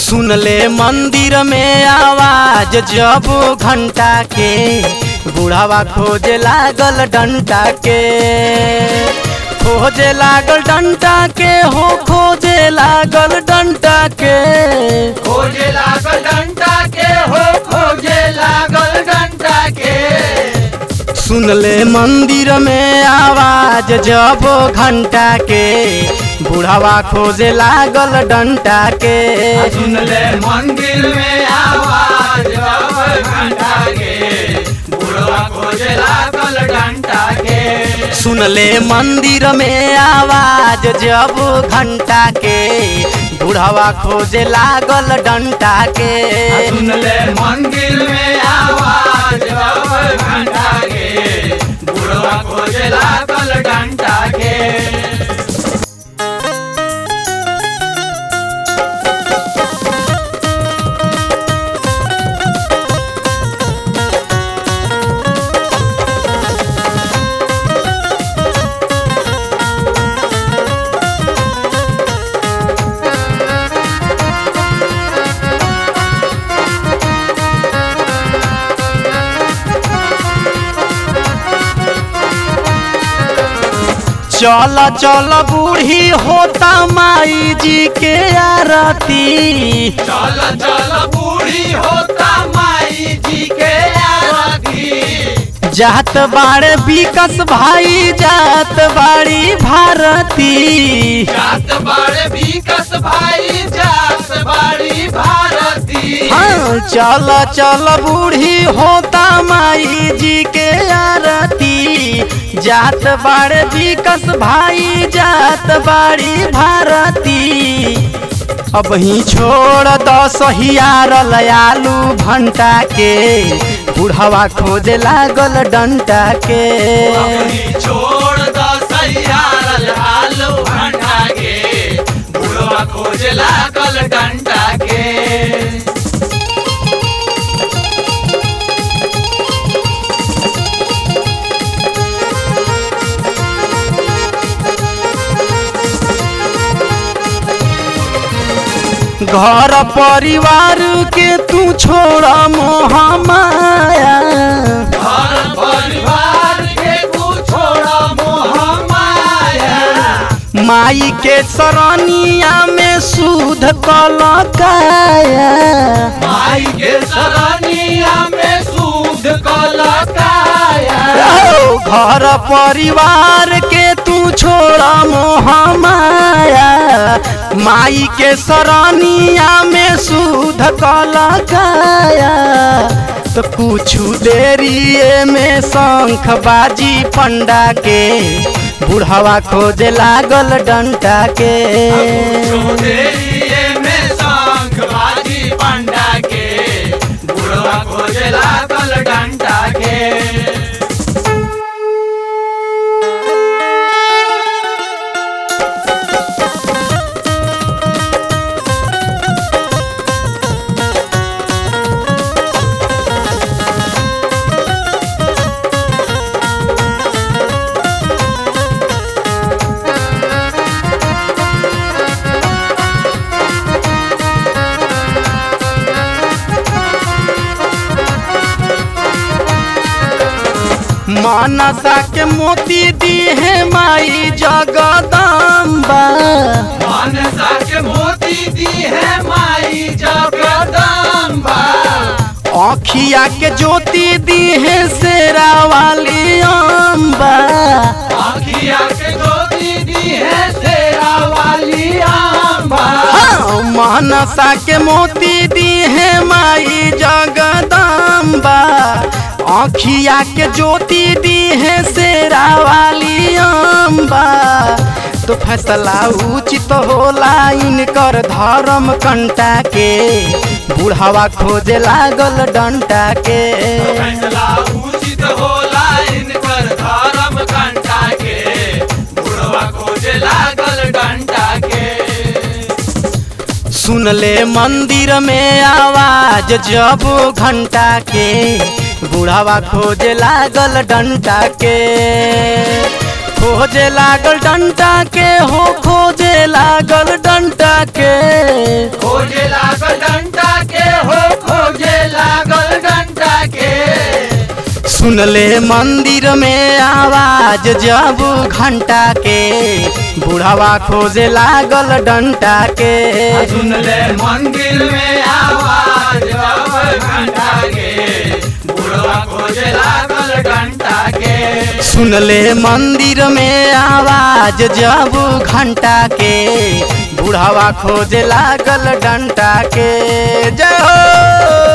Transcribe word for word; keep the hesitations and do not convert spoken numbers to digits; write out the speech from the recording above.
सुनले मंदिर में आवाज जब घंटा के, बुढ़ावा खोजे लागल डंटा के, खोजे लागल डंटा के हो खोजे लागल डंटा के, खोजे लागल डंटा के हो खोजे लागल डंटा के। सुनले मंदिर में आवाज जब घंटा के, बुढ़ावा खोजे लागल डंटा के। सुनले मंदिर में आवाज जब घंटा के, बुढ़वा खोजे लागल डंटा के। सुनले मंदिर में आवाज जब घंटा के, बुढ़ावा खोजे लागल डंटा के। सुनले मंदिर में आवाज जब घंटा के, बुढ़वा खोजे लागल डंटा के। चल चल बूढ़ी होता माई जी के आरती, चल चल बूढ़ी होता माई जी के आरती। जात बाड़े विकस भाई जात बाड़ी भारती, जात बाड़े विकस भाई जात बाड़ी भारती। हाँ चल चल बूढ़ी होता माई जी के आरती, जात बाड़े विकस भाई जात बाड़ी भारती। अब ही छोड़ दस हियार लयालू भंटा के, बुढ़वा खोजे लागल डंटा के। छोड़ दस हियार लयालू भंटा के, बुढ़वा खोजे लागल डंटा के। घर परिवार के तू छोड़ा मोह माया, घर परिवार के तू छोड़ा मोह माया। माई के सरनिया में सूध कल काया, माई के सरनिया में सूद कल काया। घर परिवार के तू छोड़ा मोह माया, माई के सरनिया में सूध कल काया। तो कुछ देरिए में शंख बाजी पंडा के, बुढ़वा खोजे लागल डंटा के। देरिए में शंख बाजी पंडा के, बुढ़वा खोजे लागल डंटा के। मानसा के मोती दी है माई जगदम्बा, मानसा के मोती दी है माई जगदम्बा। आँखिया के ज्योति दी है शेरा वाली अम्बा, आँखिया के ज्योति दी है शेरा वाली अम्बा। हाँ, मानसा के मोती दी है माई जगदम्बा, आँखिया के ज्योति दी है शेरा वाली अम्बा। तो फैसला उचित होला इनकर धर्म कंटा के, बुढ़ावा खोजे लागल डंटा के। फैसला उचित होला इनकर धर्म कंटा के, बुढ़वा खोजे लागल डंटा के। सुनले मंदिर में आवाज जब घंटा के, बुढ़ावा खोजे लागल डंटा के। खोजे लागल डंटा के हो खोजे लागल डंटा के खोजे लागल डंटा के हो खोजे लागल डंटा के सुनले मंदिर में आवाज जब घंटा के बुढ़वा खोजे लागल डंटा के सुनले मंदिर में आवाज जब घंटा के बुढ़वा खोजे लागल डंटा के सुनले मंदिर में आवाज जब घंटा के बुढ़वा खोजे लागल डंटा के जय हो।